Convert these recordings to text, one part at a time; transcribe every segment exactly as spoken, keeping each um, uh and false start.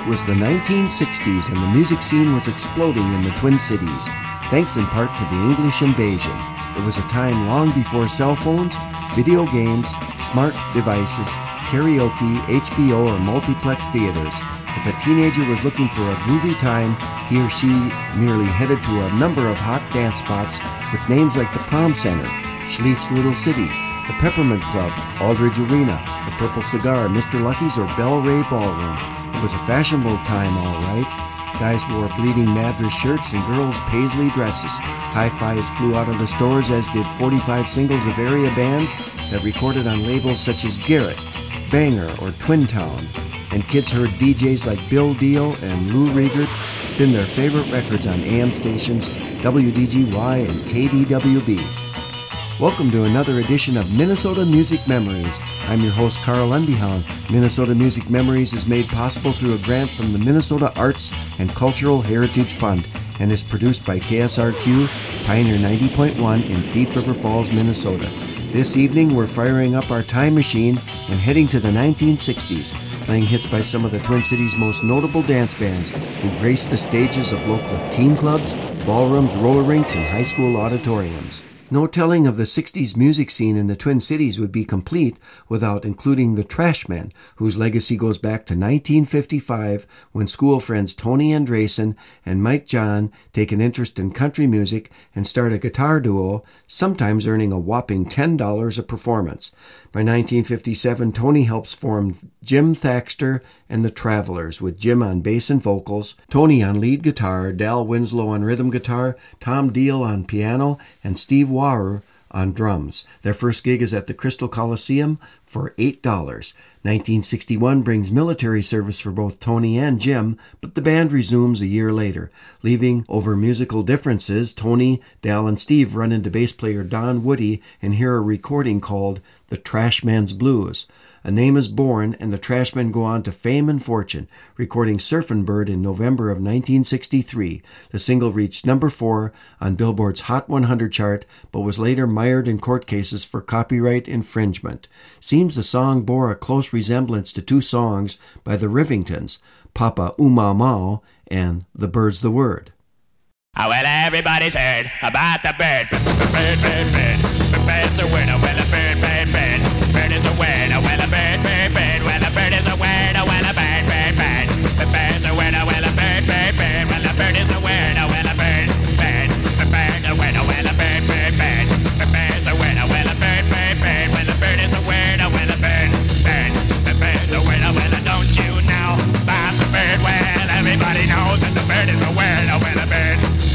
was the nineteen sixties and the music scene was exploding in the Twin Cities, thanks in part to the English invasion. It was a time long before cell phones, video games, smart devices, karaoke, H B O, or multiplex theaters. If a teenager was looking for a groovy time, he or she merely headed to a number of hot dance spots with names like the Prom Center, Schlieff's Little City, the Peppermint Club, Aldridge Arena, the Purple Cigar, Mister Lucky's, or Bell Ray Ballroom. It was a fashionable time, all right. Guys wore Bleeding Madras shirts and girls paisley dresses. Hi-Fis flew out of the stores, as did forty-five singles of area bands that recorded on labels such as Garrett, Banger, or Twin Town. And kids heard D Js like Bill Deal and Lou Riegert spin their favorite records on A M stations W D G Y and K D W B. Welcome to another edition of Minnesota Music Memories. I'm your host, Carl Unbehaun. Minnesota Music Memories is made possible through a grant from the Minnesota Arts and Cultural Heritage Fund and is produced by K S R Q, Pioneer ninety point one in Thief River Falls, Minnesota. This evening, we're firing up our time machine and heading to the nineteen sixties, playing hits by some of the Twin Cities' most notable dance bands who graced the stages of local teen clubs, ballrooms, roller rinks, and high school auditoriums. No telling of the sixties music scene in the Twin Cities would be complete without including the Trashmen, whose legacy goes back to nineteen fifty-five, when school friends Tony Andresen and Mike John take an interest in country music and start a guitar duo, sometimes earning a whopping ten dollars a performance. By nineteen fifty-seven, Tony helps form Jim Thaxter and the Travelers, with Jim on bass and vocals, Tony on lead guitar, Dal Winslow on rhythm guitar, Tom Deal on piano, and Steve Wauer on drums. Their first gig is at the Crystal Coliseum for eight dollars. nineteen sixty-one brings military service for both Tony and Jim, but the band resumes a year later. Leaving over musical differences, Tony, Dal, and Steve run into bass player Don Woody and hear a recording called The Trashman's Blues. A name is born, and the Trashmen go on to fame and fortune, recording Surfin' Bird in November of nineteen sixty-three. The single reached number four on Billboard's Hot one hundred chart, but was later mired in court cases for copyright infringement. Seems the song bore a close resemblance to two songs by the Rivingtons, Papa Ooma Mao and The Bird's the Word. Oh, well, everybody's heard about the bird. Bird, bird, bird. The bird's a word. Oh, well, a bird, bird, bird. Bird is a word. Oh, well, a bird, bird, bird. Well, a bird is a word. Oh, well, a bird, bird, bird. The bird's a word. Oh, well, a bird, bird, bird. Well, a bird is a word. Oh, well, a bird, bird. The bird's a word. Oh, well, a bird, bird, bird. The bird's a word. Oh, well, a bird, bird, bird. Well, a bird is a word. Oh, well, a bird, bird. The bird's a word. Oh, well, don't you know about the bird? Well, everybody knows that the bird is a word. Oh, well, a bird.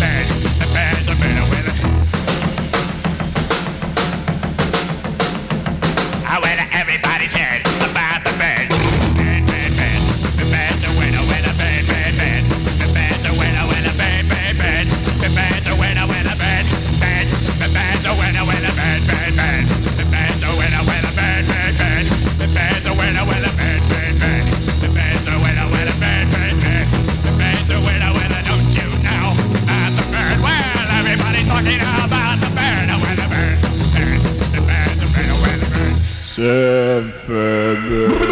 The bird's a bird with it. Oh, well, everybody's heard about the bird. Bird, bird, bird. The bird's a winner with a bird, bird, bird. The bird's a winner with a bird, bird, bird. The bird's a winner with a bird, bird. The bird's a winner with a bird, bird, bird. The bird's a winner with a bird, bird, bird. The bird's a winner with a bird, bird, bird. The bird's a winner with a bird, bird, bird. The bird's a winner with a don't you know about the bird? Well, everybody's talking about the bird, oh, well, the bird, bird, the bird's a bird, oh, well, the bird. Surfer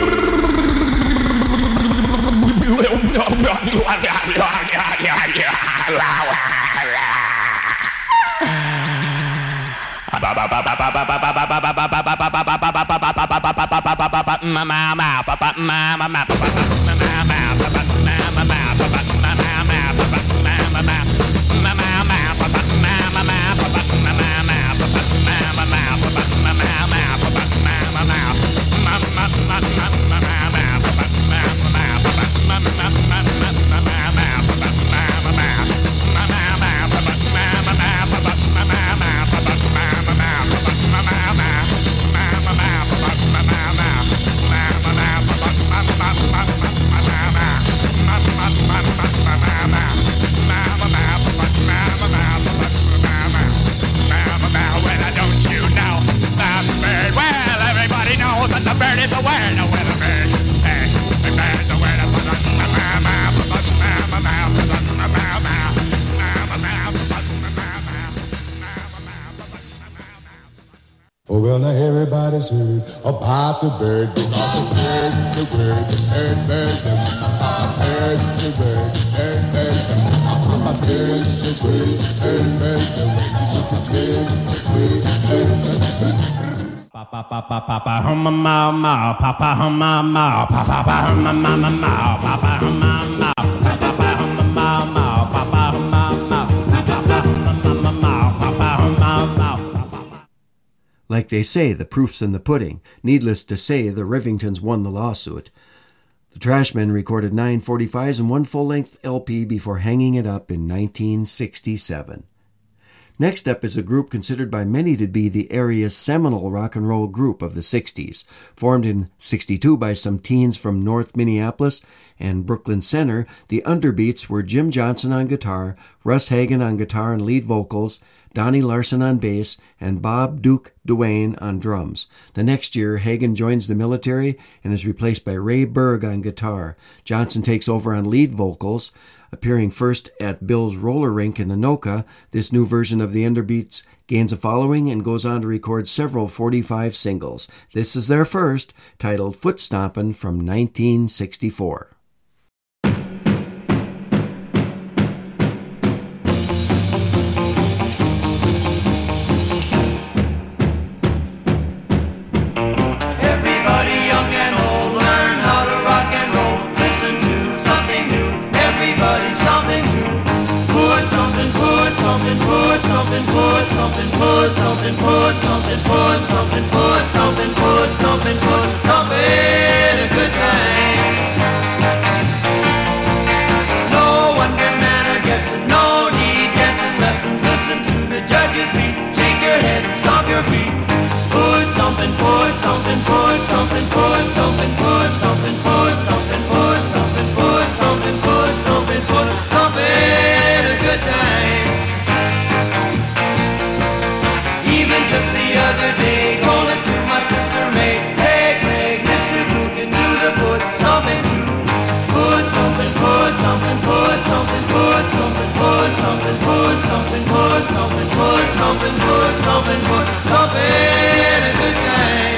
Oh, well, now everybody's heard about the bird, because the bird, the bird, the bird, bird, the bird, bird's a bird, bird, bird. A bird's a bird, bird, bird. Papa, papa, papa, hum, ma, ma, papa, hum, ma, ma, papa, hum, ma, ma, ma, papa, hum, ma, ma, papa, hum, ma, ma, papa, hum, ma, ma, papa, hum, ma, ma, papa, hum, ma, ma. Like they say, the proof's in the pudding. Needless to say, the Rivingtons won the lawsuit. The Trashmen recorded nine forty-fives and one full-length L P before hanging it up in nineteen sixty-seven. Next up is a group considered by many to be the area's seminal rock and roll group of the sixties. Formed in sixty-two by some teens from North Minneapolis and Brooklyn Center, the Underbeats were Jim Johnson on guitar, Russ Hagen on guitar and lead vocals, Donnie Larson on bass, and Bob Duke Duane on drums. The next year, Hagen joins the military and is replaced by Ray Berg on guitar. Johnson takes over on lead vocals. Appearing first at Bill's Roller Rink in Anoka, this new version of the Underbeats gains a following and goes on to record several forty-five singles. This is their first, titled Foot Stompin' from nineteen sixty-four. Put something, put something, put something, put something, put something, put something, put something, a good time. No wonder man are guessing, no need dancing lessons. Listen to the judge's beat, shake your head and stomp your feet. Put something, put something, put something, put something, put something, put something, put something, put something, put something, put something, a good time. Just the other day, told it to my sister May. Hey, Greg, Mister Blue can do the foot stomping too. Put something, put something, put something, put something, put something, put something, put something, put something, put something, put something, a good time.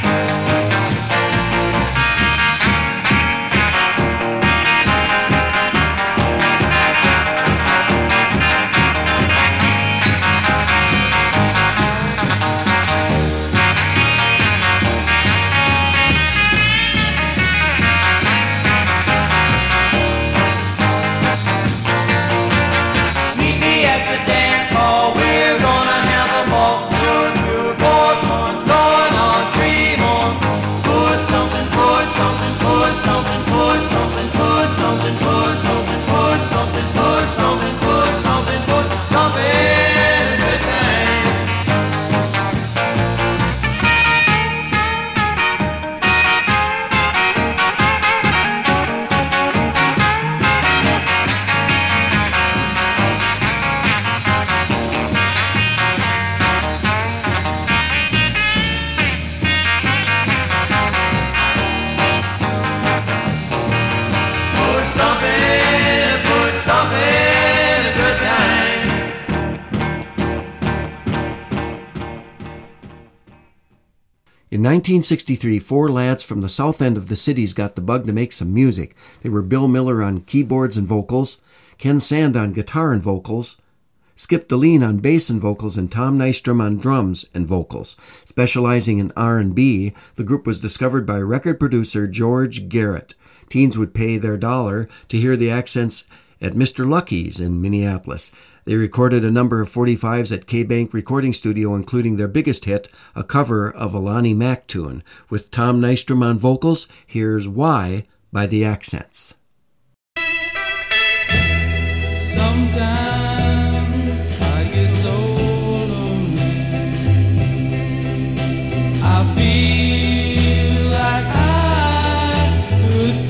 In nineteen sixty-three, four lads from the south end of the cities got the bug to make some music. They were Bill Miller on keyboards and vocals, Ken Sand on guitar and vocals, Skip Deline on bass and vocals, and Tom Nystrom on drums and vocals. Specializing in R and B, the group was discovered by record producer George Garrett. Teens would pay their dollar to hear the accents at Mister Lucky's in Minneapolis. They recorded a number of forty-fives at K-Bank Recording Studio, including their biggest hit, a cover of a Lonnie Mack tune. With Tom Nystrom on vocals, here's Why by the Accents. Sometimes I get so lonely, I feel like I could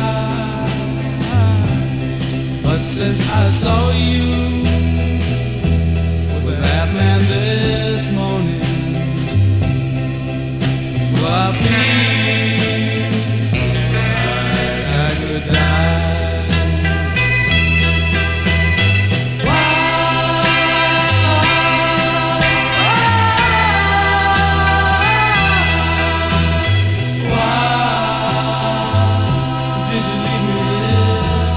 cry, but since I saw you with that man this morning, well, I feel like I could die. Did you leave me this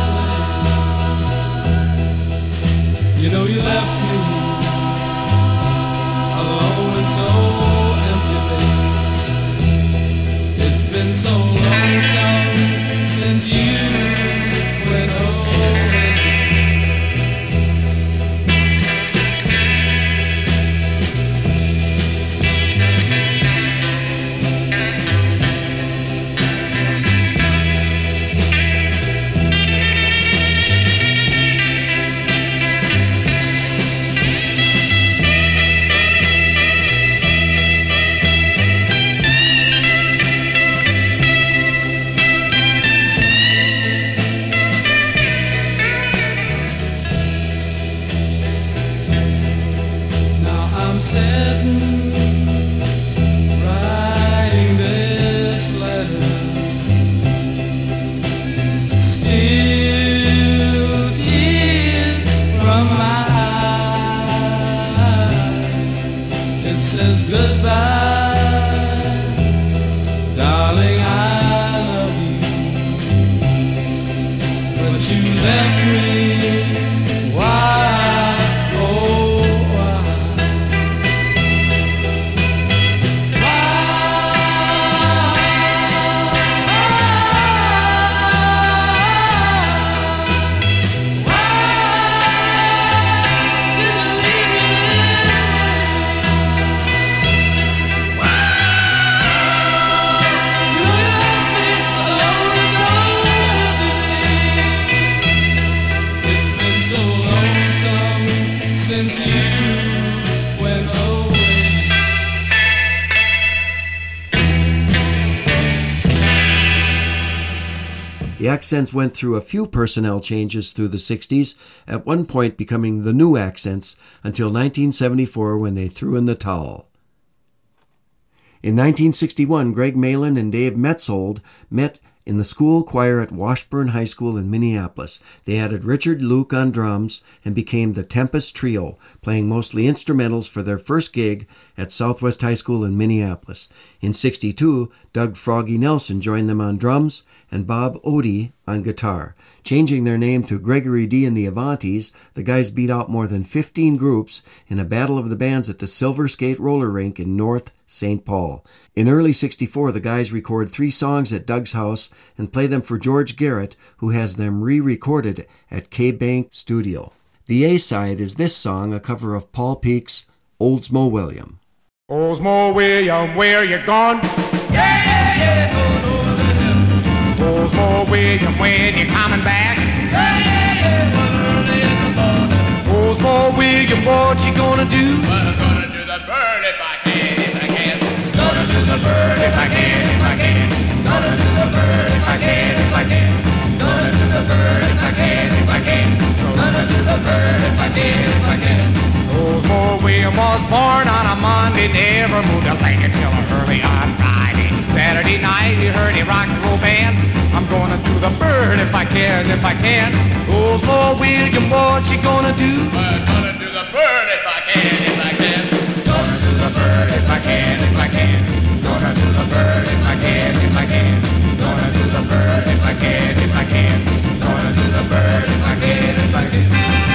The Accents went through a few personnel changes through the sixties, at one point becoming the New Accents, until nineteen seventy-four when they threw in the towel. In nineteen sixty-one, Greg Malin and Dave Metzold met in the school choir at Washburn High School in Minneapolis. They added Richard Luke on drums and became the Tempest Trio, playing mostly instrumentals for their first gig at Southwest High School in Minneapolis. In sixty-two, Doug Froggy Nelson joined them on drums and Bob Odie on guitar. Changing their name to Gregory D and the Avantis, the guys beat out more than fifteen groups in a battle of the bands at the Silver Skate Roller Rink in North Saint Paul. In early sixty-four, the guys record three songs at Doug's house and play them for George Garrett, who has them re-recorded at K-Bank Studio. The A-side is this song, a cover of Paul Peek's Oldsmo William. Oldsmo William, where you gone? Yeah, yeah, yeah. Oldsmo William, when you coming back? Yeah, yeah, yeah. Oldsmo William, what you gonna do? Well, I'm gonna do the bird if I can, if I can. Gonna do the bird if I can, if I can. Gonna do the bird if I can, if I can. Gonna do the bird if I can, if I can. Gonna do the bird if I can, if I can. Oldsmo William was born on a Monday, never moved a leg until early on Friday. Saturday night he heard a rock and roll band. I'm gonna do the bird if I can, if I can. Oldsmo William, what you gonna do? I'm gonna do the bird if I can, if I can. Gonna do the bird if I can, if I can. Gonna do the bird if I can, if I can. Gonna do the bird if I can, if I can. Gonna do the bird if I can, if I can.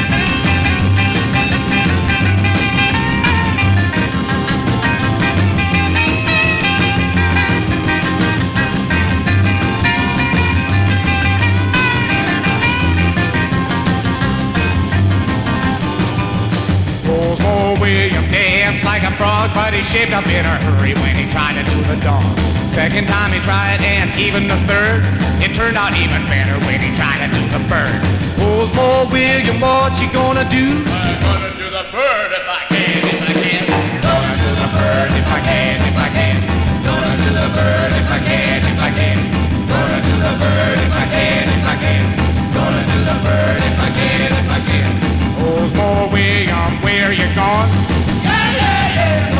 Oldsmo William danced like a frog, but he shaped up in a hurry when he tried to do the dog. Second time he tried, and even the third, it turned out even better when he tried to do the bird. Oldsmo William, what you gonna do? I'm gonna do the bird if I can, if I can. Gonna do the bird if I can, if I can. Gonna do the bird if I can, if I can. Gonna do the bird if I can, if I can. Gonna do the bird if I can, if I can. Oldsmo William, where you gone? Yeah, yeah, yeah.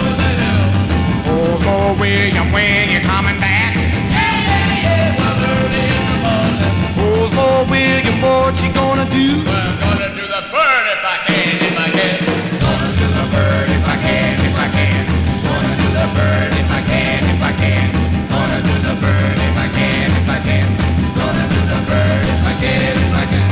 Oldsmo William, when you coming back? Yeah, yeah, yeah. Well, early in the morning. Oldsmo William, what you gonna do? Well, I'm gonna do the bird if I can, if I can. Gonna do the bird if I can, if I can. Gonna do the bird if I can, if I can. Gonna do the bird if I can, if I can. Gonna do the bird if I can, if I can.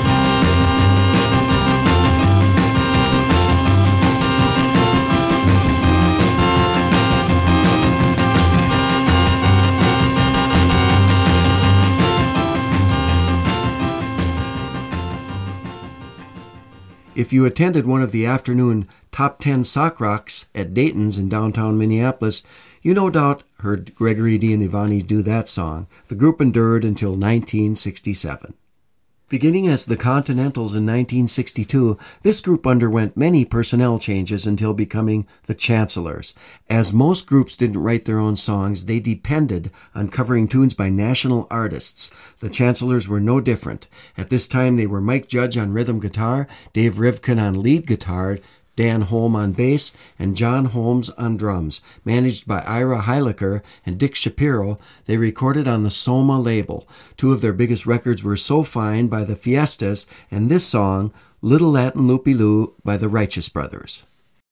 If you attended one of the afternoon Top ten Sock Rocks at Dayton's in downtown Minneapolis, you no doubt heard Gregory D and the Avantis do that song. The group endured until nineteen sixty-seven. Beginning as the Continentals in nineteen sixty-two, this group underwent many personnel changes until becoming the Chancellors. As most groups didn't write their own songs, they depended on covering tunes by national artists. The Chancellors were no different. At this time, they were Mike Judge on rhythm guitar, Dave Rivkin on lead guitar, Dan Holm on bass, and John Holmes on drums. Managed by Ira Heiliker and Dick Shapiro, they recorded on the Soma label. Two of their biggest records were So Fine by the Fiestas and this song, Little Latin Loopy-Loo by the Righteous Brothers.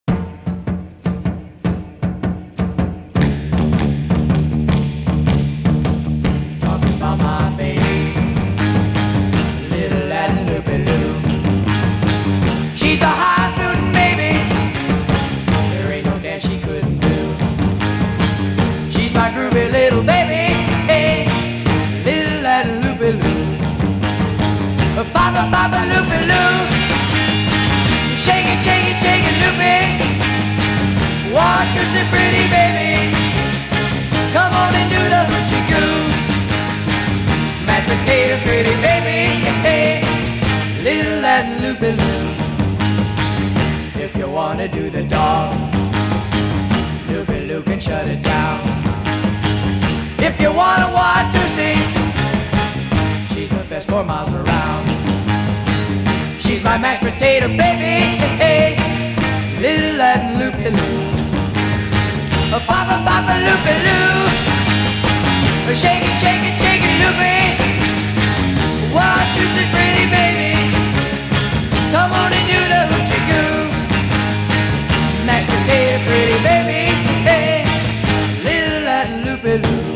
Talking about my baby, Little Latin Loopy-Loo. She's a high-fluting baby, there ain't no dance she couldn't do. She's my groovy little baby, hey, Little Latin Loopy-Loo. Papa, papa, Loopy-Loo. Shake it, shake it, shake it, loopy. One, two, three, pretty baby. Come on and do the hoochie coo. Mashed potato, pretty baby, hey, Little Latin Loopy-Loo. If you wanna do the dog, Loopy-Loo can shut it down. If you wanna want to sing, four miles around. She's my mashed potato baby, hey, hey. Little Latin loopy-loo. A papa, papa, loopy-loo. A shake it, shake it, shake it, loopy. What you say, pretty baby? Come on and do the hoochie-coo. Mashed potato, pretty baby, hey, little Latin loopy-loo.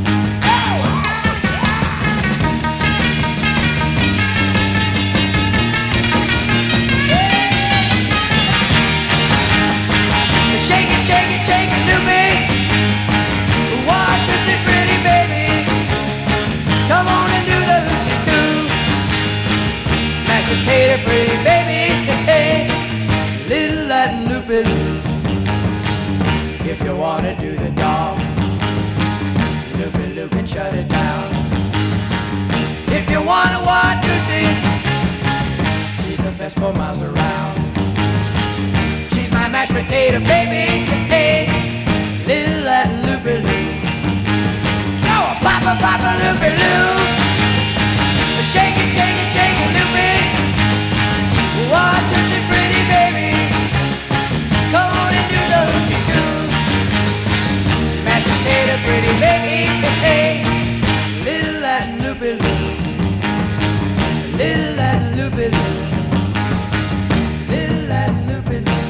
Potato pretty baby, hey, hey, little Latin loopy-loo. If you wanna do the dog, loopy-loo can shut it down. If you wanna watch Lucy, she's the best four miles around. She's my mashed potato baby, hey, hey, little Latin loopy-loo. Oh, papa, papa, loopy-loo. Shake it, shake it, shake it, loopy. What you say, pretty baby? Come on and do the hoochie-coo. Mashed potato, pretty baby, hey, hey. Little Latin loopy-loo. Little Latin loopy-loo. Little Latin loopy-loo.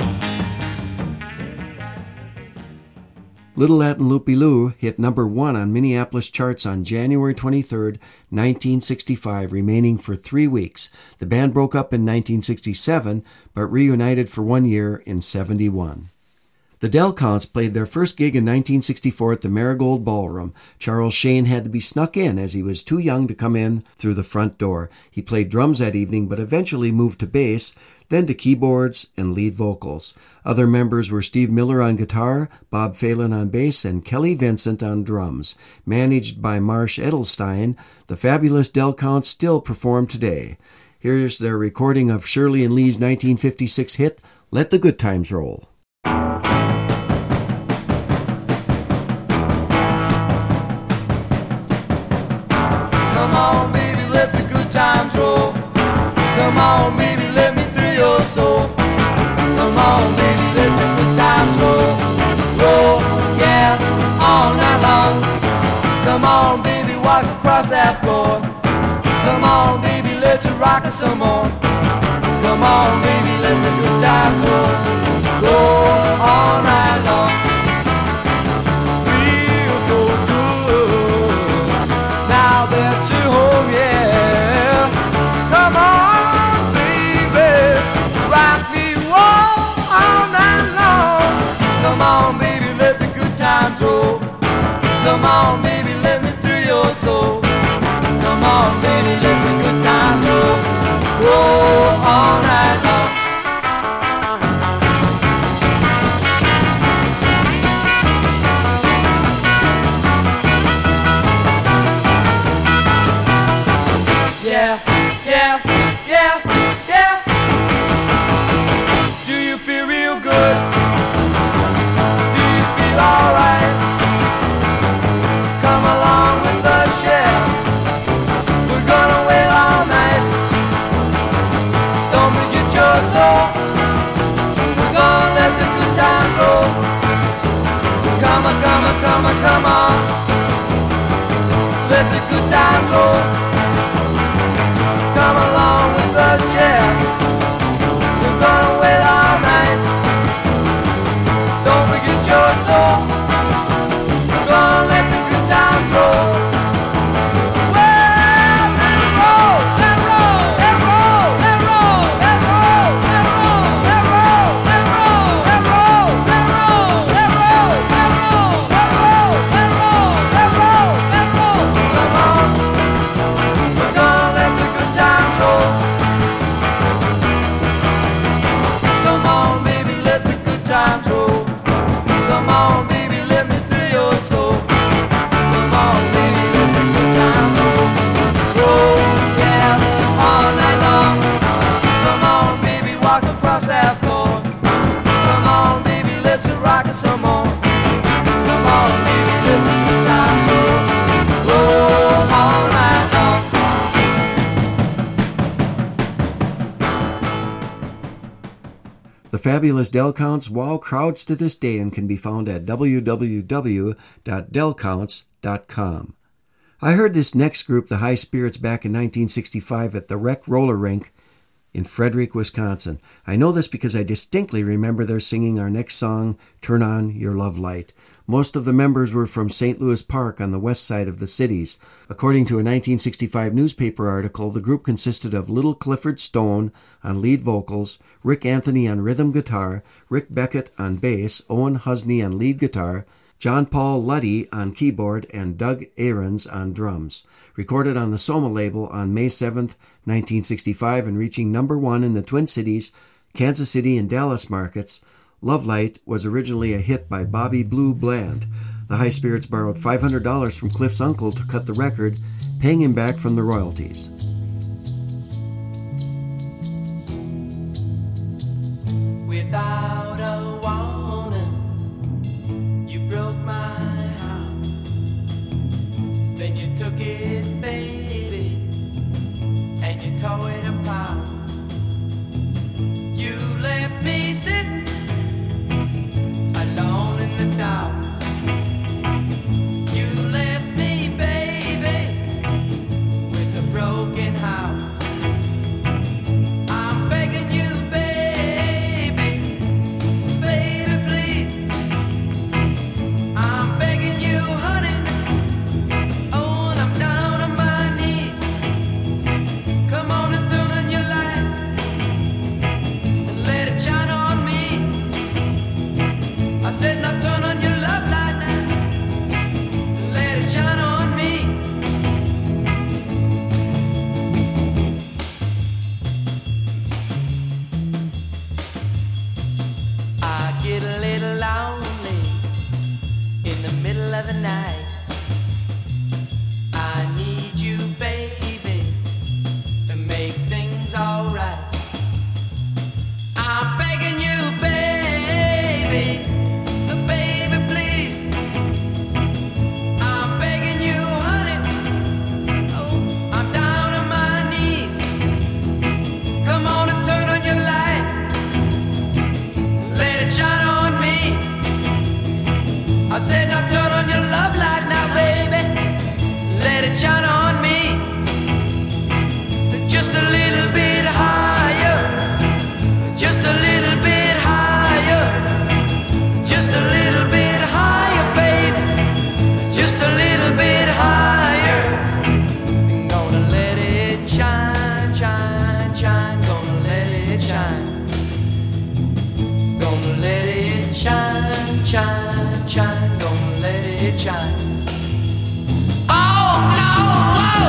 Little Latin Loopy-Loo hit number one on Minneapolis charts on January twenty-third, nineteen sixty-five, remaining for three weeks. The band broke up in nineteen sixty-seven, but reunited for one year in seventy-one. The Del Counts played their first gig in nineteen sixty-four at the Marigold Ballroom. Charles Shane had to be snuck in as he was too young to come in through the front door. He played drums that evening, but eventually moved to bass, then to keyboards and lead vocals. Other members were Steve Miller on guitar, Bob Phelan on bass, and Kelly Vincent on drums. Managed by Marsh Edelstein, the fabulous Del Counts still perform today. Here's their recording of Shirley and Lee's nineteen fifty-six hit, Let the Good Times Roll. Come on, baby, let the good times roll. Come on, baby, let me through your soul. Come on, baby, let the good times roll. Roll, yeah, all night long. Come on, baby, walk across that floor. Come on, baby, let's rock it some more. Come on, baby, let the good times roll. Roll all night long. Feel so good now that you're home, yeah. Come on, baby, rock me all, all night long. Come on, baby, let the good times roll. Come on, baby, let me through your soul. Come on, baby, let the good times roll. Roll all night long. Yeah, yeah, yeah, yeah. Do you feel real good? Do you feel alright? Come along with us, yeah. We're gonna wait all night. Don't forget your soul. We're gonna let the good times roll. Come on, come on, come on, come on. Let the good times roll. Come along with us, yeah. We're gonna wait all night. Don't forget your soul. We're gonna let the good times roll. Well, let it roll, let it roll, let it roll, let it roll, let it roll, let it roll, let it roll, let it roll, let it roll, let it roll, let it roll, let it roll, let it roll, let it roll, let it roll, let it roll. Come on. fabulous Del Counts wow crowds to this day and can be found at w w w dot del counts dot com. I heard this next group, the High Spirits, back in nineteen sixty-five at the Rec Roller Rink in Frederick, Wisconsin. I know this because I distinctly remember their singing our next song, Turn On Your Love Light. Most of the members were from Saint Louis Park on the west side of the cities. According to a nineteen sixty-five newspaper article, the group consisted of Little Clifford Stone on lead vocals, Rick Anthony on rhythm guitar, Rick Beckett on bass, Owen Husney on lead guitar, John Paul Luddy on keyboard, and Doug Ahrens on drums. Recorded on the Soma label on May seventh, nineteen sixty-five, and reaching number one in the Twin Cities, Kansas City, and Dallas markets, Love Light was originally a hit by Bobby Blue Bland. The High Spirits borrowed five hundred dollars from Cliff's uncle to cut the record, paying him back from the royalties. Without a warning, you broke my heart. Then you took it, baby, and you tore it apart. You left me sitting alone in the dark. You left me, baby, with a broken heart. I'm begging you, baby, baby, please. I'm begging you, honey. Oh, and I'm down on my knees. Come on and turn on your light and let it shine on me. I said, now turn on your love light now and let it shine on me. I get a little lonely in the middle of the night. I need you, baby, to make things alright. I'm begging you, baby, the baby, please. I'm begging you, honey. Oh, I'm down on my knees. Come on and turn on your light. Let it shine on me. I said, now turn on your love light now, baby. Let it shine on me. Just a little bit higher. Just a little bit higher. Just a little bit higher, baby. Just a little bit higher. Gonna let it shine, shine, shine. Gonna let it shine. Gonna let it shine, shine, shine. Gonna let it shine. Oh no! Whoa!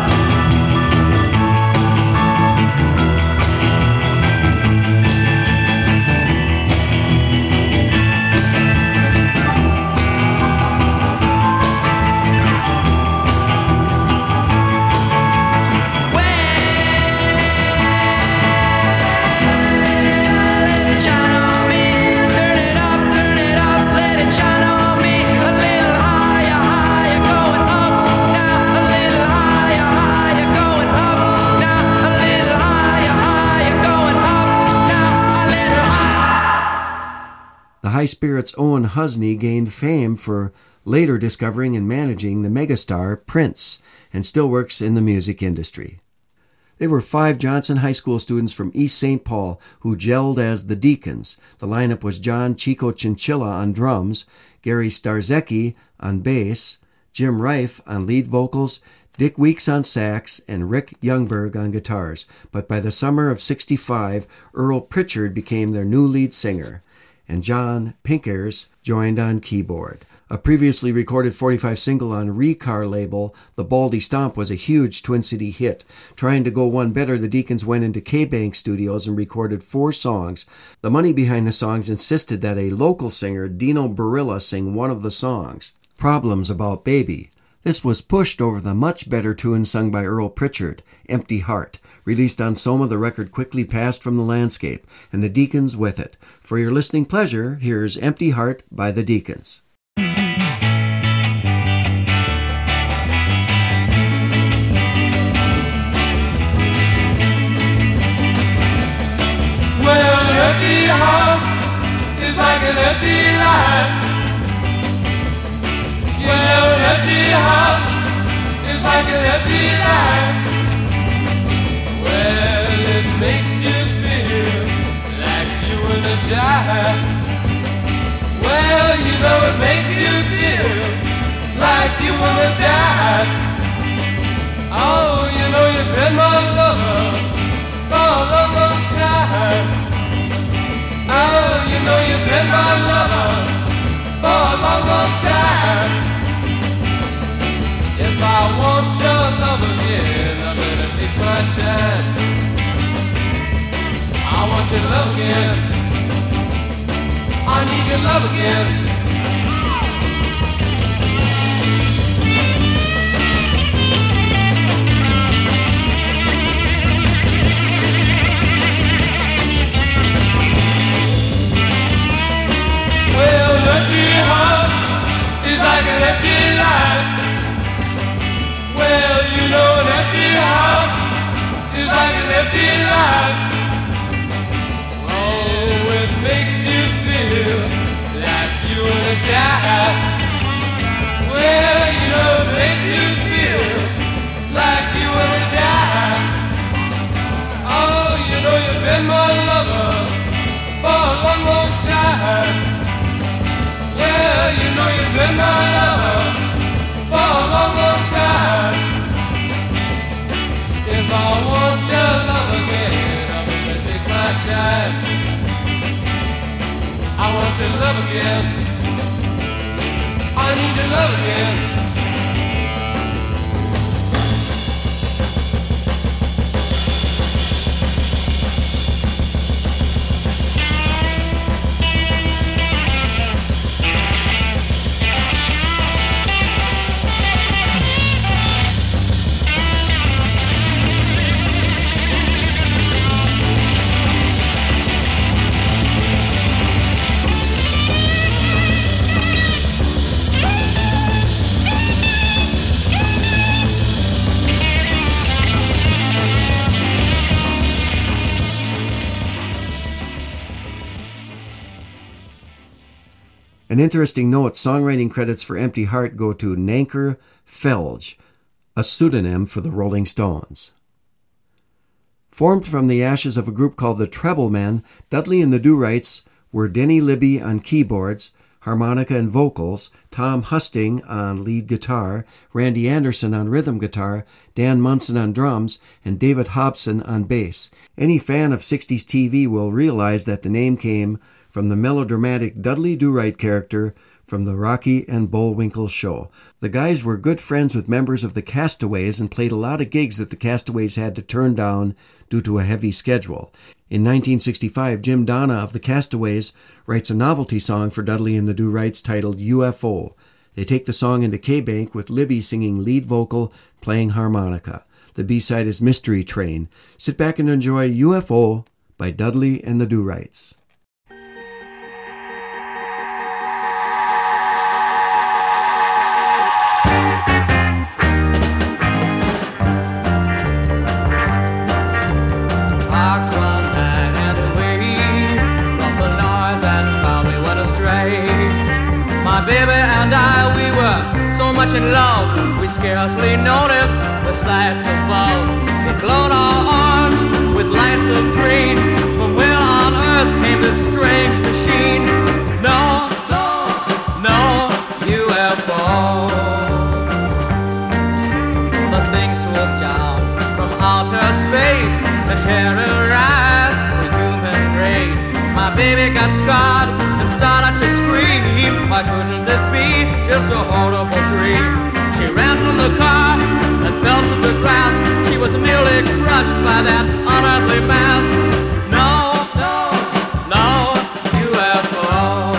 High Spirits' Owen Husney gained fame for later discovering and managing the megastar Prince, and still works in the music industry. They were five Johnson High School students from East Saint Paul who gelled as the Deacons. The lineup was John Chico Chinchilla on drums, Gary Starzecki on bass, Jim Rife on lead vocals, Dick Weeks on sax, and Rick Youngberg on guitars. But by the summer of sixty-five, Earl Pritchard became their new lead singer, and John Pinkers joined on keyboard. A previously recorded forty-five single on Recar label, The Baldy Stomp, was a huge Twin City hit. Trying to go one better, the Deacons went into K-Bank Studios and recorded four songs. The money behind the songs insisted that a local singer, Dino Barilla, sing one of the songs, Problems About Baby. This was pushed over the much better tune sung by Earl Pritchard, Empty Heart. Released on Soma, the record quickly passed from the landscape, and the Deacons with it. For your listening pleasure, here's Empty Heart by the Deacons. Well, empty heart. is like an empty line. Well, it makes you feel like you wanna die. Well, you know it makes you feel like you wanna die. Oh, you know you've been my lover for a long, long time. Oh, you know you've been my lover for a long, long time. If I want your love again, I better take my time. I want your love again. I need your love again. Well, an empty heart is like an empty life. Well, you know an empty heart is like an empty life. Oh, it makes you feel like you wanna die. Well, you know it makes you feel like you wanna die. Oh, you know you've been my lover for a long, long time. Yeah, you know you've been my lover for a long, long time. If I want your love again, I'm gonna take my time. I want your love again. I need your love again. An interesting note, songwriting credits for Empty Heart go to Nanker Felge, a pseudonym for the Rolling Stones. Formed from the ashes of a group called the Treble Men, Dudley and the Do-Rights were Denny Libby on keyboards, harmonica and vocals, Tom Husting on lead guitar, Randy Anderson on rhythm guitar, Dan Munson on drums, and David Hobson on bass. Any fan of sixties T V will realize that the name came from the melodramatic Dudley Do-Right character from the Rocky and Bullwinkle show. The guys were good friends with members of the Castaways and played a lot of gigs that the Castaways had to turn down due to a heavy schedule. In nineteen sixty-five, Jim Donna of the Castaways writes a novelty song for Dudley and the Do-Rights titled U F O. They take the song into K-Bank with Libby singing lead vocal, playing harmonica. The B-side is Mystery Train. Sit back and enjoy U F O by Dudley and the Do-Rights. Baby and I, we were so much in love, we scarcely noticed the sights above. It glowed all orange with lights of green. From where on earth came this strange machine? No, no, no U F O. The thing swooped down from outer space to terrorize the human race. My baby got scarred and started to scream. Why couldn't this be just a horrible dream? She ran from the car and fell to the grass. She was nearly crushed by that unearthly mass. No, no, no U F O.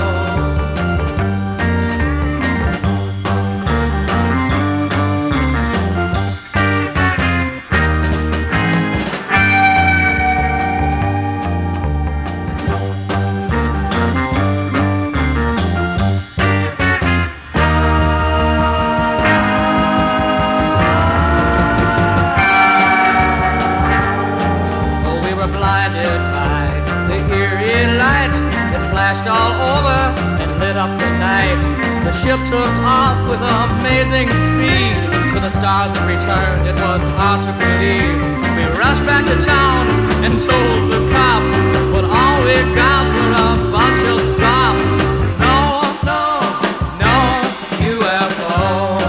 The ship took off with amazing speed to the stars had returned, it was hard to believe. We rushed back to town and told the cops, but all we got were a bunch of stops. No, no, no U F O.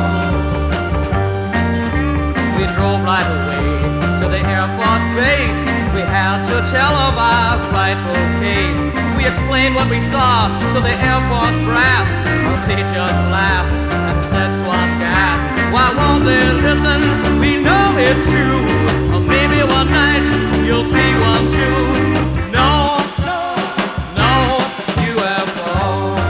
We drove right away to the Air Force Base. We had to tell of our frightful case. We explained what we saw to the Air Force brass, but they just laughed and said swamp gas. Why won't they listen? We know it's true. Or maybe one night you'll see one too. No, no, no U F O.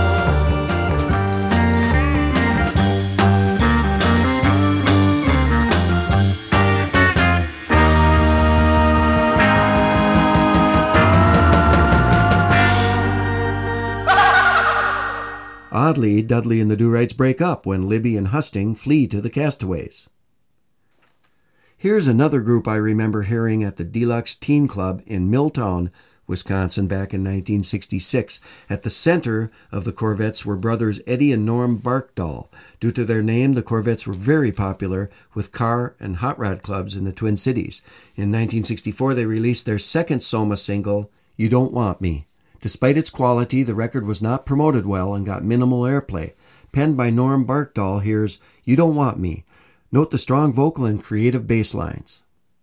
Oddly, Dudley and the Do-Rights break up when Libby and Husting flee to the Castaways. Here's another group I remember hearing at the Deluxe Teen Club in Milltown, Wisconsin back in nineteen sixty-six. At the center of the Corvettes were brothers Eddie and Norm Barkdahl. Due to their name, the Corvettes were very popular with car and hot rod clubs in the Twin Cities. In nineteen sixty-four, they released their second Soma single, You Don't Want Me. Despite its quality, the record was not promoted well and got minimal airplay. Penned by Norm Barkdahl, here's You Don't Want Me. Note the strong vocal and creative bass lines.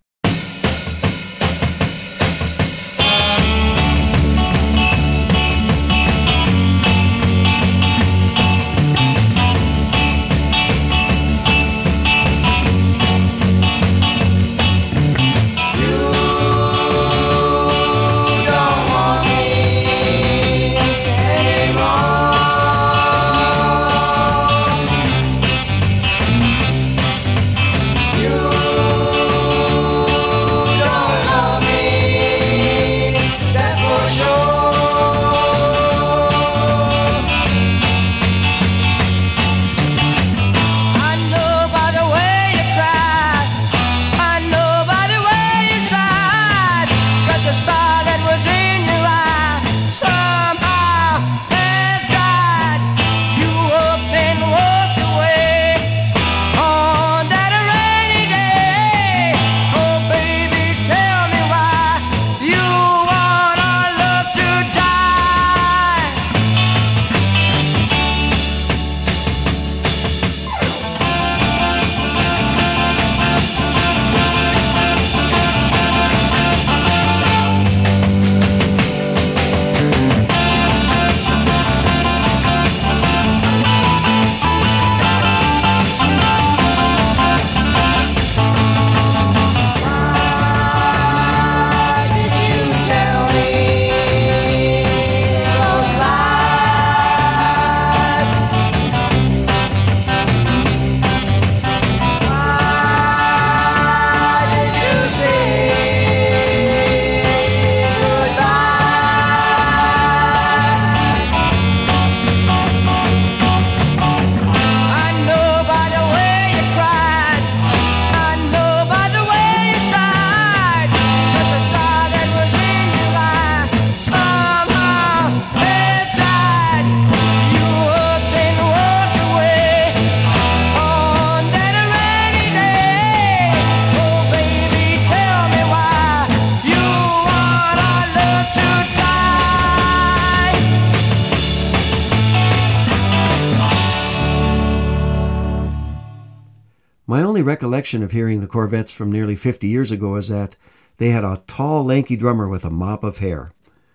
My only recollection of hearing the Corvettes from nearly fifty years ago is that they had a tall, lanky drummer with a mop of hair.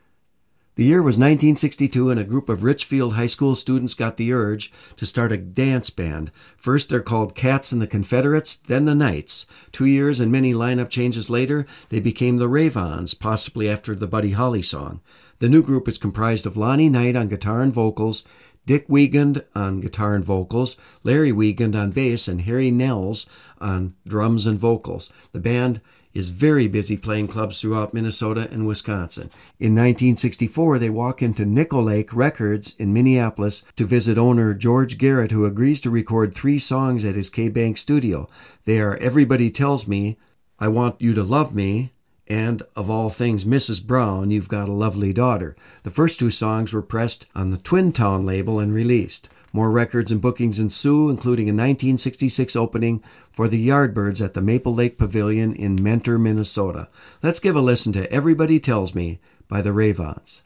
The year was nineteen sixty-two, and a group of Richfield High School students got the urge to start a dance band. First, they're called Cats and the Confederates, then the Knights. Two years and many lineup changes later, they became the Ravons, possibly after the Buddy Holly song. The new group is comprised of Lonnie Knight on guitar and vocals, Dick Wiegand on guitar and vocals, Larry Wiegand on bass, and Harry Nels on drums and vocals. The band is very busy playing clubs throughout Minnesota and Wisconsin. In nineteen sixty-four, they walk into Nickel Lake Records in Minneapolis to visit owner George Garrett, who agrees to record three songs at his K-Bank studio. They are Everybody Tells Me, I Want You to Love Me, and, of all things, Missus Brown, You've Got a Lovely Daughter. The first two songs were pressed on the Twin Town label and released. More records and bookings ensue, including a nineteen sixty-six opening for the Yardbirds at the Maple Lake Pavilion in Mentor, Minnesota. Let's give a listen to Everybody Tells Me by the Ravons.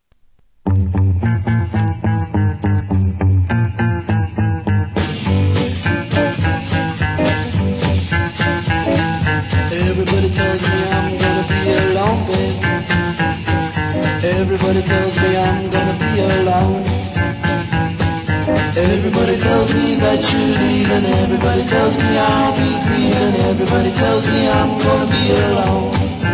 Everybody tells me I'm gonna be alone, babe. Everybody tells me I'm gonna be alone. Everybody tells me that you're leaving. Everybody tells me I'll be grieving. Everybody tells me I'm gonna be alone.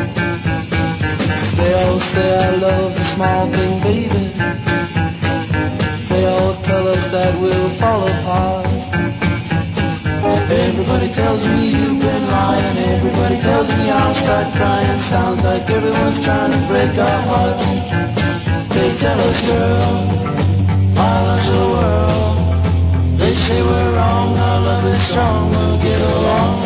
They all say our love's a small thing, baby. They all tell us that we'll fall apart. Everybody tells me you've been lying. Everybody tells me I'll start crying. Sounds like everyone's trying to break our hearts. They tell us, girl, our love's a world. They say we're wrong, our love is strong, we'll get along.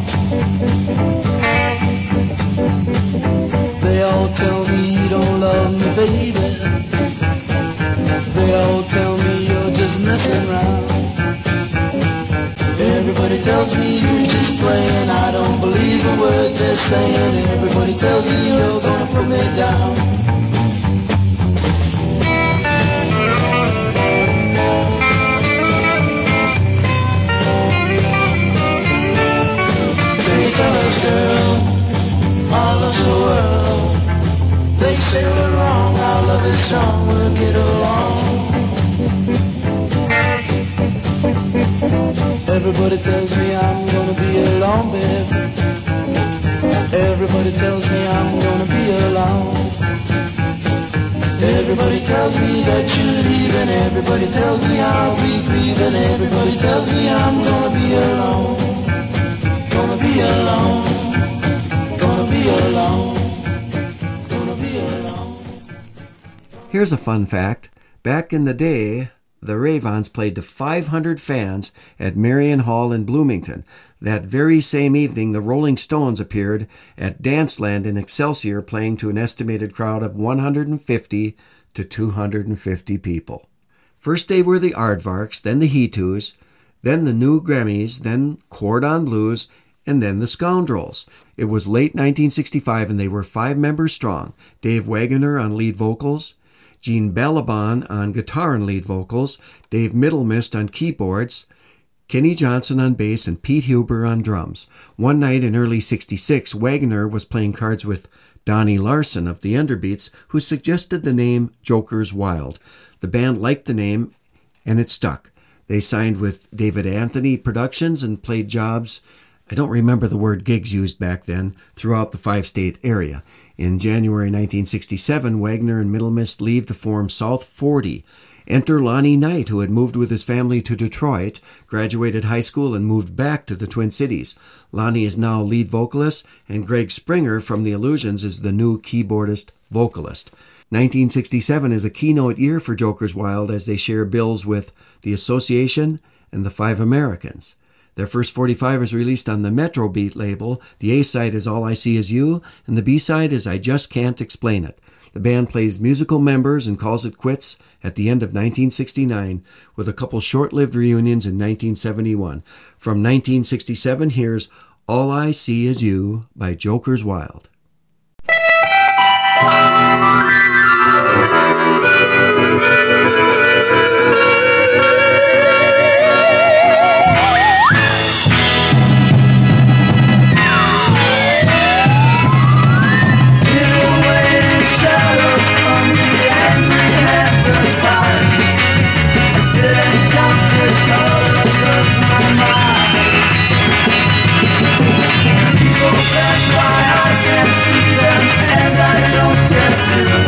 They all tell me you don't love me, baby. They all tell me you're just messing around. Everybody tells me you're just playing. I don't believe a word they're saying. Everybody tells me you're gonna put me down. They tell us, girl, our love's the world. They say we're wrong, our love is strong, we'll get along. Everybody tells me I'm gonna be alone, babe. Everybody tells me I'm gonna be alone. Everybody tells me that you're leaving. Everybody tells me I'll be grieving. Everybody tells me I'm gonna be alone. Gonna be alone. Gonna be alone. Gonna be alone. Here's a fun fact. Back in the day, the Ravons played to five hundred fans at Marion Hall in Bloomington. That very same evening, the Rolling Stones appeared at Danceland in Excelsior, playing to an estimated crowd of one hundred fifty to two hundred fifty people. First they were the Aardvarks, then the He-Toos, then the New Grammies, then Cordon Blues, and then the Scoundrels. It was late nineteen sixty-five and they were five members strong. Dave Wagoner on lead vocals, Gene Balaban on guitar and lead vocals, Dave Middlemist on keyboards, Kenny Johnson on bass, and Pete Huber on drums. One night in early sixty-six, Wagoner was playing cards with Donnie Larson of the Underbeats, who suggested the name Joker's Wild. The band liked the name, and it stuck. They signed with David Anthony Productions and played jobs, I don't remember the word gigs used back then, throughout the five-state area. In January nineteen sixty-seven, Wagoner and Middlemist leave to form South forty. Enter Lonnie Knight, who had moved with his family to Detroit, graduated high school, and moved back to the Twin Cities. Lonnie is now lead vocalist, and Greg Springer from The Illusions is the new keyboardist vocalist. nineteen sixty-seven is a keynote year for Joker's Wild as they share bills with The Association and The Five Americans. Their first forty-five is released on the Metro Beat label. The A-side is All I See Is You, and the B-side is I Just Can't Explain It. The band plays musical members and calls it quits at the end of nineteen sixty-nine, with a couple short-lived reunions in nineteen seventy-one. From nineteen sixty-seven, here's All I See Is You by Joker's Wild. That's why I can't see them, and I don't care to.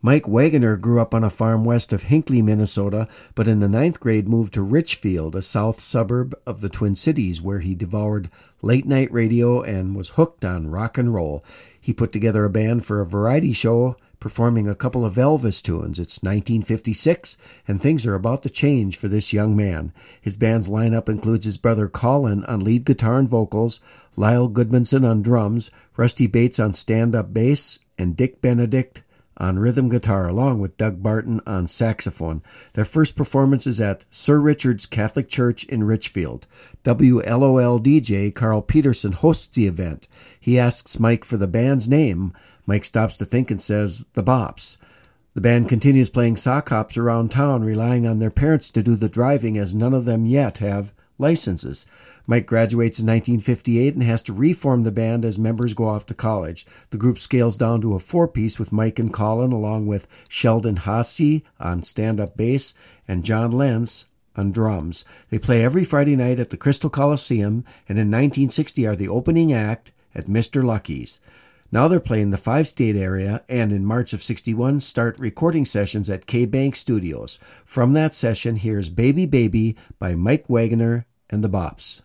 Mike Wagoner grew up on a farm west of Hinckley, Minnesota, but in the ninth grade moved to Richfield, a south suburb of the Twin Cities, where he devoured late-night radio and was hooked on rock and roll. He put together a band for a variety show, performing a couple of Elvis tunes. It's nineteen fifty-six, and things are about to change for this young man. His band's lineup includes his brother Colin on lead guitar and vocals, Lyle Goodmanson on drums, Rusty Bates on stand-up bass, and Dick Benedict on rhythm guitar, along with Doug Barton on saxophone. Their first performance is at Sir Richard's Catholic Church in Richfield. W L O L D J Carl Peterson hosts the event. He asks Mike for the band's name. Mike stops to think and says, The Bops. The band continues playing sock hops around town, relying on their parents to do the driving, as none of them yet have licenses. Mike graduates in nineteen fifty-eight and has to reform the band as members go off to college. The group scales down to a four-piece with Mike and Colin, along with Sheldon Hasse on stand-up bass and John Lenz on drums. They play every Friday night at the Crystal Coliseum, and in nineteen sixty are the opening act at Mister Lucky's. Now they're playing the five-state area, and in March of sixty-one start recording sessions at K-Bank Studios. From that session, here's Baby Baby by Mike Wagoner and the Bops.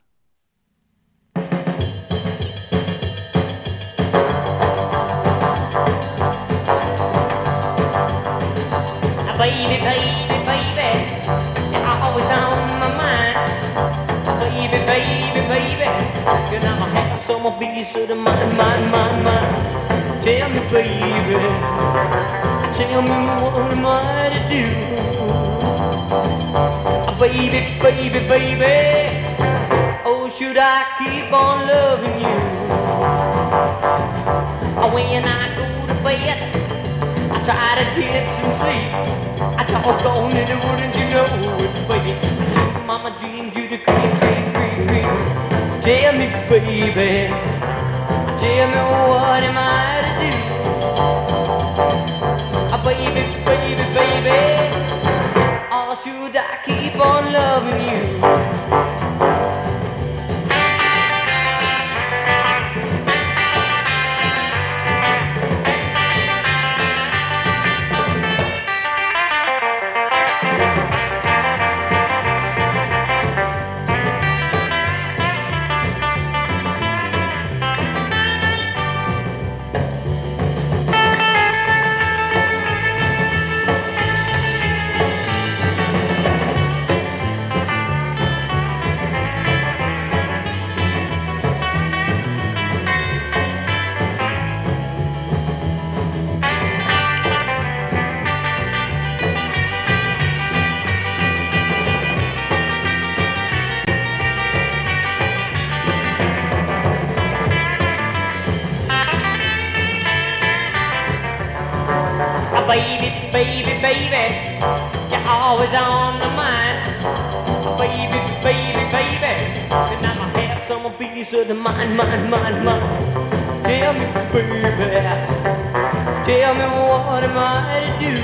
Baby, baby, baby, you're always on my mind. Baby, baby, baby, you're not my hand, so my piece of the mine, mine, mine, mine. Tell me, baby, tell me what am I to do? Baby, baby, baby, oh, should I keep on loving you? When I go to bed, I try to get some sleep. I talk on it, wouldn't you know it, baby? Mama dreamed you to creep, creep, creep, creep. Tell me, baby, tell me what am I to do? Oh, baby, baby, baby, or should I keep on loving you? Baby, baby, baby, you're always on the mind. Baby, baby, baby, and I'ma have some piece of the mind, mind, mind, mind. Tell me, baby, tell me what am I to do?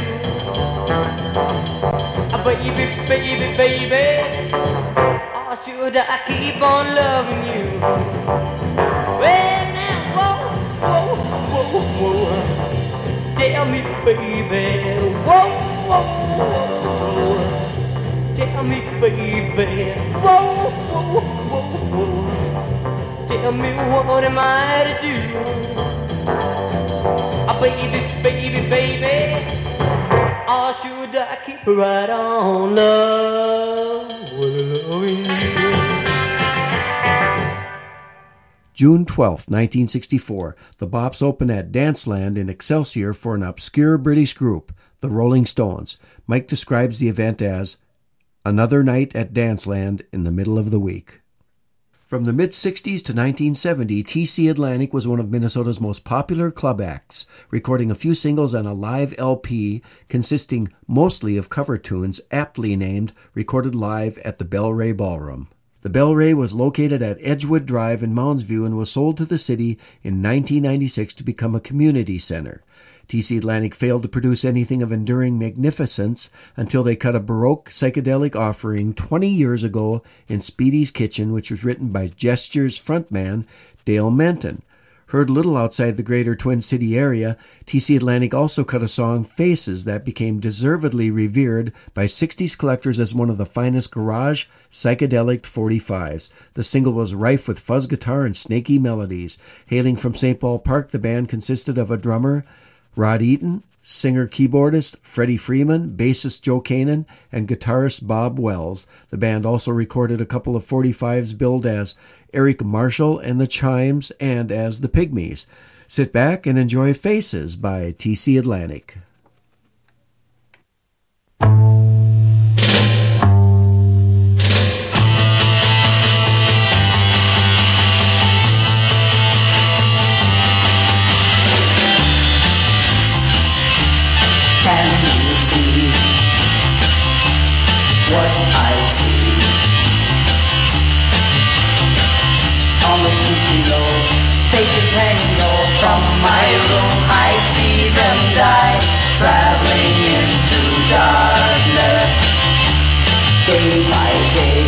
Baby, baby, baby, or should I keep on loving you? Well, now, whoa, whoa, whoa, whoa. Tell me, baby, whoa, whoa, whoa. Tell me, baby, whoa, whoa, whoa, whoa. Tell me what am I to do? Oh, baby, baby, baby, or should I keep right on love, loving you? June twelfth, nineteen sixty-four, the Bops open at Danceland in Excelsior for an obscure British group, the Rolling Stones. Mike describes the event as another night at Danceland in the middle of the week. From the mid-sixties to nineteen seventy, T C Atlantic was one of Minnesota's most popular club acts, recording a few singles on a live L P consisting mostly of cover tunes aptly named Recorded Live at the Bellray Ballroom. The Bellray was located at Edgewood Drive in Mounds View and was sold to the city in nineteen ninety-six to become a community center. T C Atlantic failed to produce anything of enduring magnificence until they cut a Baroque psychedelic offering twenty years ago in Speedy's Kitchen, which was written by Gestures frontman Dale Menton. Heard little outside the greater Twin City area, T C Atlantic also cut a song, Faces, that became deservedly revered by sixties collectors as one of the finest garage psychedelic forty-fives. The single was rife with fuzz guitar and snaky melodies. Hailing from Saint Paul Park, the band consisted of a drummer, Rod Eaton, singer-keyboardist Freddie Freeman, bassist Joe Kanan, and guitarist Bob Wells. The band also recorded a couple of forty-fives billed as Eric Marshall and the Chimes and as the Pygmies. Sit back and enjoy Faces by T C Atlantic. Can you see what I see? On the street below, faces hanging low from my room. I see them die, traveling into darkness. Day by day,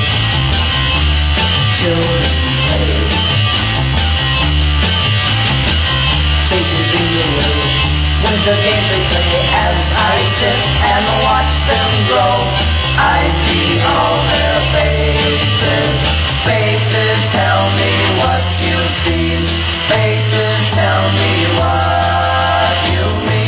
children play, chasing dreams away. When the game they play, as I sit and watch them grow, I see all their faces. Faces tell me what you've seen. Faces tell me what you mean.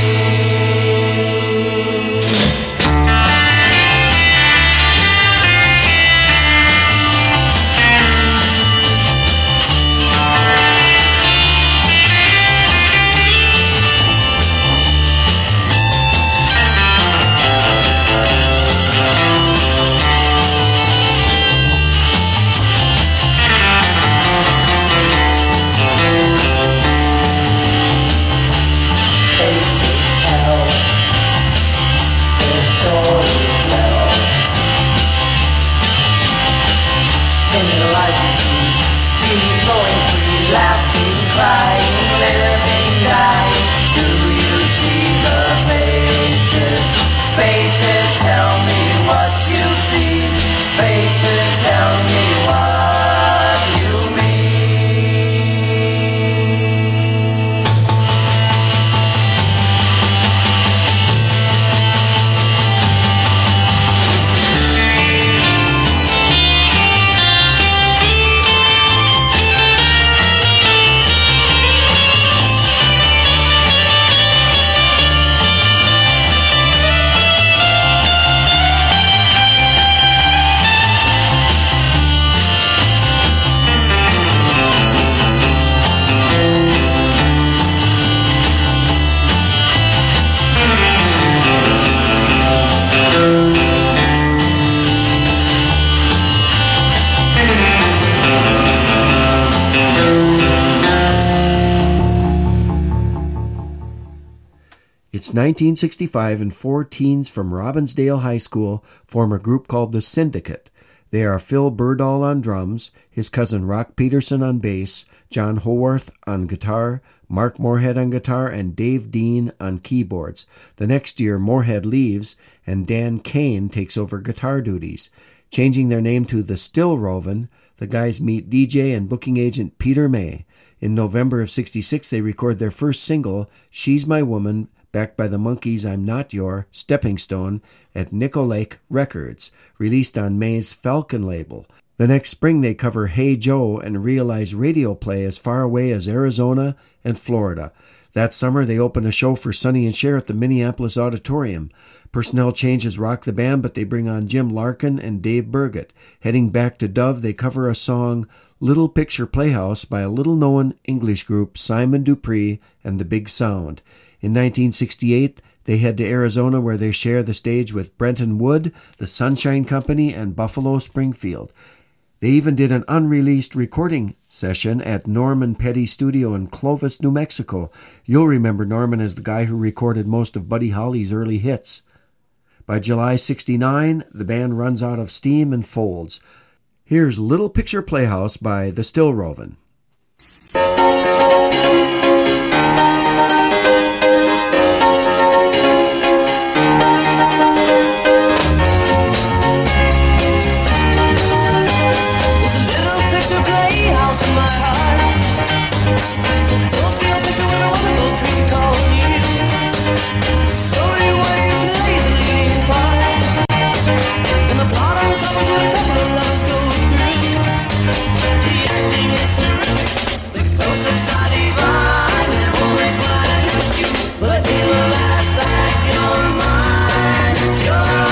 It's nineteen sixty-five and four teens from Robbinsdale High School form a group called the Syndicate. They are Phil Burdahl on drums, his cousin Rock Peterson on bass, John Howarth on guitar, Mark Moorhead on guitar, and Dave Dean on keyboards. The next year, Moorhead leaves, and Dan Kane takes over guitar duties. Changing their name to the Stillroven, the guys meet D J and booking agent Peter May. In November of sixty-six, they record their first single, She's My Woman, backed by the Monkees' I'm Not Your Stepping Stone at Nickel Lake Records, released on May's Falcon label. The next spring they cover Hey Joe and realize radio play as far away as Arizona and Florida. That summer they open a show for Sonny and Cher at the Minneapolis Auditorium. Personnel changes rock the band, but they bring on Jim Larkin and Dave Burgett. Heading back to Dove, they cover a song, Little Picture Playhouse, by a little-known English group, Simon Dupree and the Big Sound. In nineteen sixty-eight, they head to Arizona where they share the stage with Brenton Wood, the Sunshine Company, and Buffalo Springfield. They even did an unreleased recording session at Norman Petty Studio in Clovis, New Mexico. You'll remember Norman as the guy who recorded most of Buddy Holly's early hits. By July sixty-nine, the band runs out of steam and folds. Here's Little Picture Playhouse by the Stillroven. It's a little picture playhouse in my heart. Full-scale picture with a wonderful creature called you. Story where you play the leading part, and the plot uncovers what a couple of lovers go through. The acting is terrific, the close-ups are divine, and romance line hits you, but in the last act you're mine, you're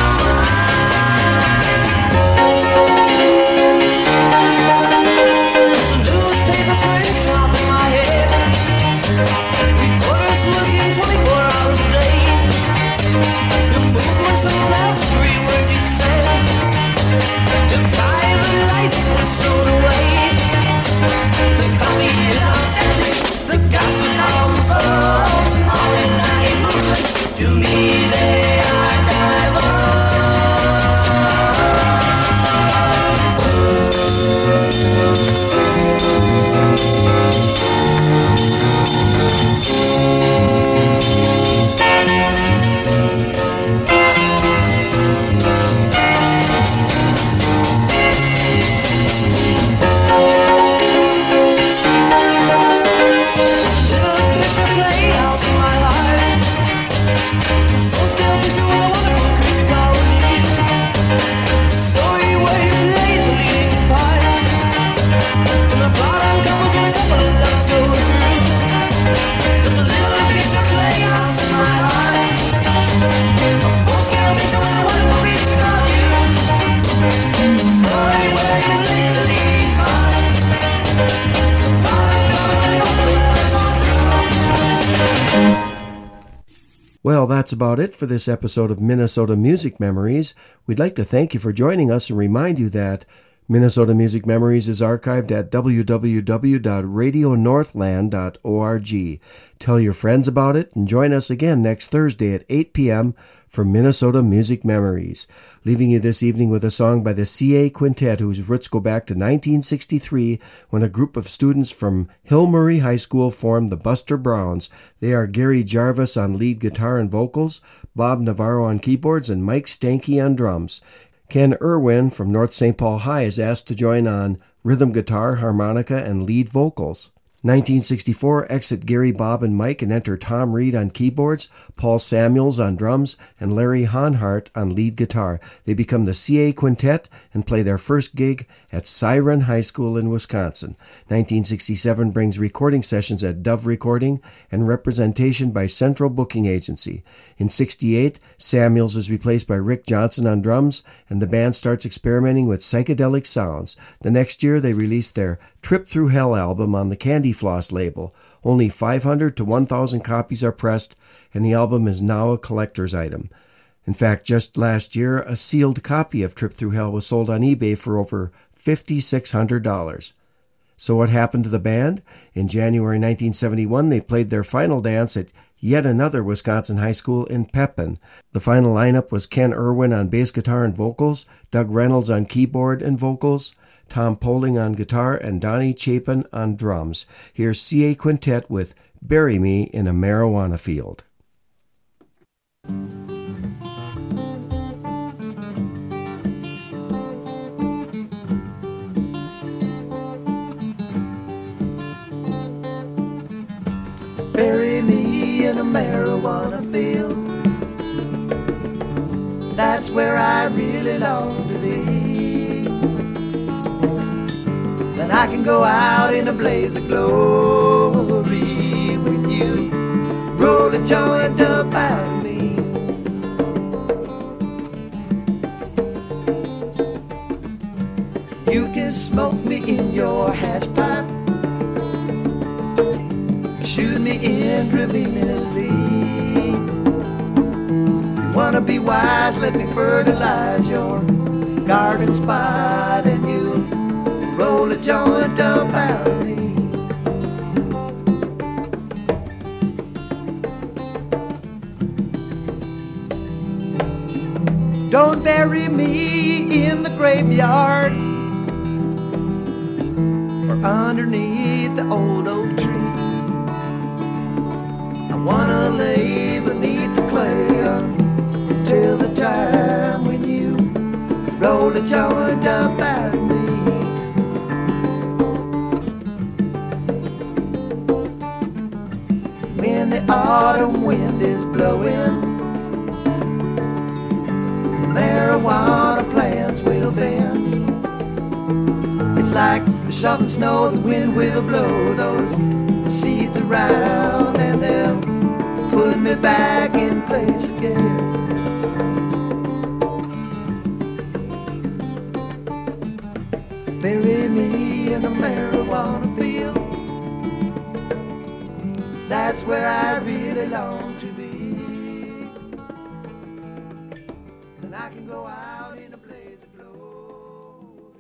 Well, that's about it for this episode of Minnesota Music Memories. We'd like to thank you for joining us and remind you that Minnesota Music Memories is archived at w w w dot radio northland dot org. Tell your friends about it and join us again next Thursday at eight p.m. for Minnesota Music Memories. Leaving you this evening with a song by the C A Quintet, whose roots go back to nineteen sixty-three when a group of students from Hill Murray High School formed the Buster Browns. They are Gary Jarvis on lead guitar and vocals, Bob Navarro on keyboards, and Mike Stanky on drums. Ken Irwin from North Saint Paul High is asked to join on rhythm guitar, harmonica, and lead vocals. nineteen sixty-four, exit Gary, Bob, and Mike and enter Tom Reed on keyboards, Paul Samuels on drums, and Larry Honhart on lead guitar. They become the C A Quintet and play their first gig at Siren High School in Wisconsin. nineteen sixty-seven brings recording sessions at Dove Recording and representation by Central Booking Agency. In sixty-eight, Samuels is replaced by Rick Johnson on drums, and the band starts experimenting with psychedelic sounds. The next year, they released their Trip Through Hell album on the Candy Floss label. Only five hundred to one thousand copies are pressed, and the album is now a collector's item. In fact, just last year, a sealed copy of Trip Through Hell was sold on eBay for over five thousand six hundred dollars. So what happened to the band? In January nineteen seventy-one, they played their final dance at yet another Wisconsin high school in Pepin. The final lineup was Ken Irwin on bass guitar and vocals, Doug Reynolds on keyboard and vocals, Tom Poling on guitar, and Donnie Chapin on drums. Here's C A Quintet with Bury Me in a Marijuana Field. Bury me in a marijuana field. That's where I really long to be. Then I can go out in a blaze of glory with you. Roll a joint up out of me. You can smoke me in your hash pipe. Shoot me intravenously. You wanna be wise, let me fertilize your garden spot, and you roll a joint up out of me. Don't bury me in the graveyard or underneath the old oak tree. I wanna lay beneath the clay until the time when you roll a joint up out of me. autumn wind is blowing, marijuana plants will bend. It's like the shoveling snow, the wind will blow those seeds around, and they'll put me back in place again. Bury me in a marijuana field, that's where I really long to be. Then I can go out in a blaze.